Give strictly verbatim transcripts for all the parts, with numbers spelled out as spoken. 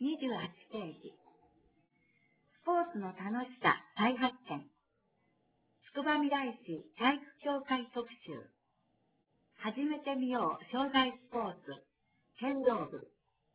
にじゅうはちページ。スポーツの楽しさ再発見。つくばみらい市体育協会特集。始めてみよう障害スポーツ。剣道部。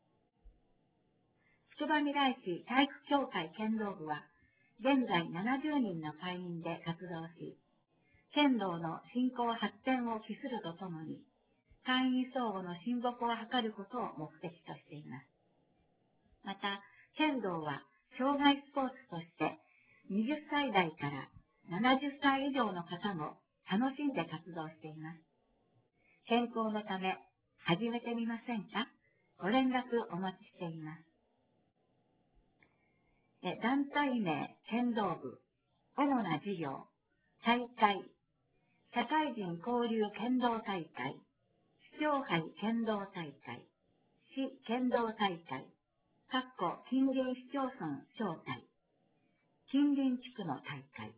つくばみらい市体育協会剣道部は、現在ななじゅうにんの会員で活動し、剣道の振興発展を期するとともに、会員相互の親睦を図ることを目的としています。また、剣道は障害スポーツとして、はたち代からななじゅっさい以上の方も楽しんで活動しています。健康のため、始めてみませんか？ご連絡お待ちしています。団体名、剣道部、主な事業、大会、社会人交流剣道大会、市長杯剣道大会、市剣道大会、かっこ近隣市町村招待、近隣地区の大会。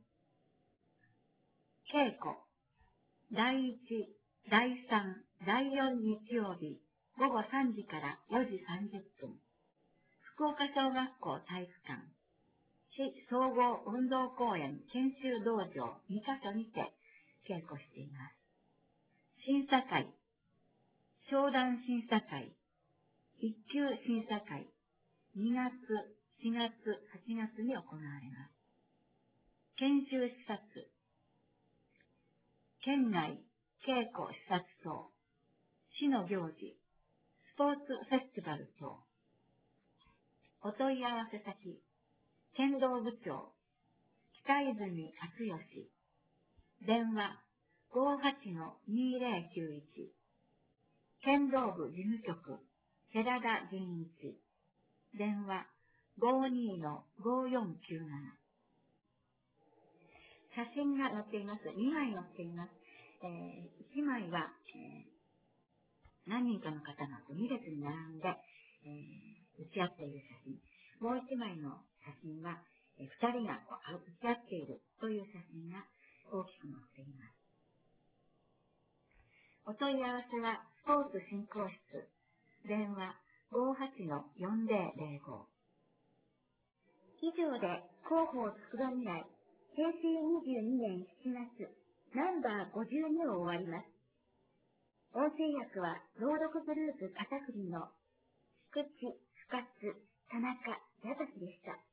稽古、だいいち、だいさん、だいよん日曜日、ごごさんじからよじさんじゅっぷん。福岡小学校体育館、市総合運動公園研修道場にカ所にて稽古しています。審査会、商談審査会、一級審査会、にがつ、しがつ、はちがつに行われます。研修視察、県内稽古視察等、市の行事、スポーツフェスティバル等。お問い合わせ先、剣道部長、北泉克義、電話 ごーはちのにーぜろきゅういち、剣道部事務局、寺田仁一、電話 ごーにーのごーよんきゅうなな。写真が載っています。にまい載っています。えー、いちまいは、えー、何人かの方がに列に並んで、えー、打ち合っている写真。もういちまいの写真は、えー、ふたりが打ち合っているという写真が大きく載っています。お問い合わせは、スポーツ振興室、電話 ごーはちのよんぜろぜろご。以上で広報つくばみらいへいせいにじゅうにねんしちがつナンバーごじゅうにを終わります。音声訳は朗読グループ片栗の菊池深津田中矢崎でした。